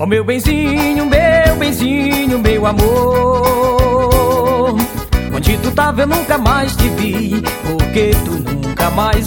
Oh meu benzinho, meu amor, onde tu tava eu nunca mais te vi, porque tu nunca mais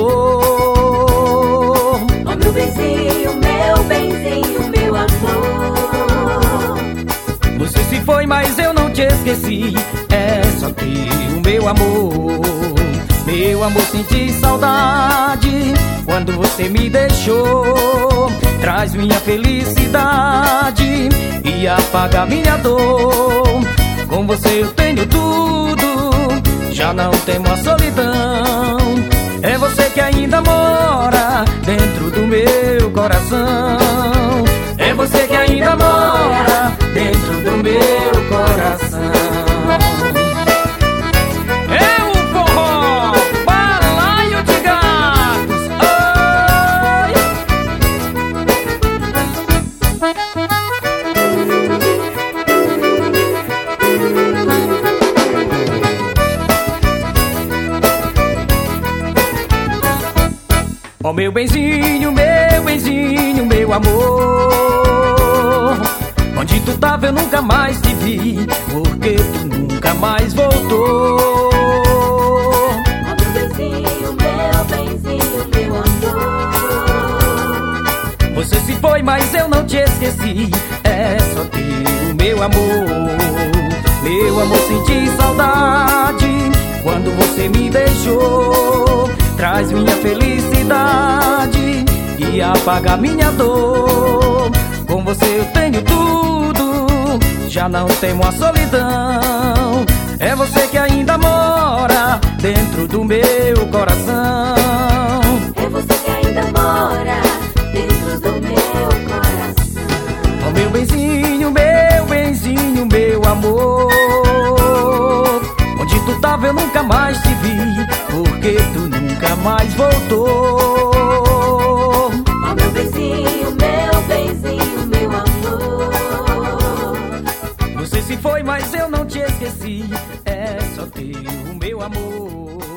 voltou. Oh meu benzinho, meu amor, você se foi, mas eu não te esqueci, é só teu, meu amor. Meu amor, senti saudade quando você me deixou. Traz minha felicidade e apaga minha dor. Com você eu tenho tudo, já não temo a solidão. É você que ainda mora dentro do meu coração. É você que ainda mora dentro do meu coração. Oh meu benzinho, meu amor, onde tu tava eu nunca mais te vi, porque tu nunca mais voltou. Oh meu benzinho, meu amor, você se foi, mas eu não te esqueci, é só teu, meu amor. Meu amor, senti saudade quando você me deixou. Traz minha felicidade e apaga minha dor. Com você eu tenho tudo, já não temo a solidão. É você que ainda mora dentro do meu coração. é você que ainda mora dentro do meu coração. Oh meu benzinho, meu amor, onde tu tava eu nunca mais te vi, porque tu nunca mais voltou. Oh meu benzinho, meu amor, Você se foi, mas eu não te esqueci, é só teu, meu amor.